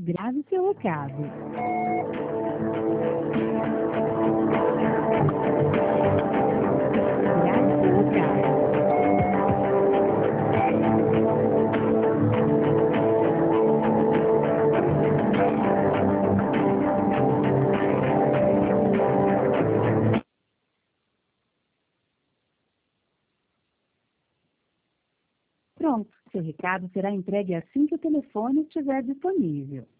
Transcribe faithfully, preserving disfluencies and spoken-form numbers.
Grave seu recado. Grave seu recado. Pronto, seu recado será entregue assim que o telefone estiver disponível.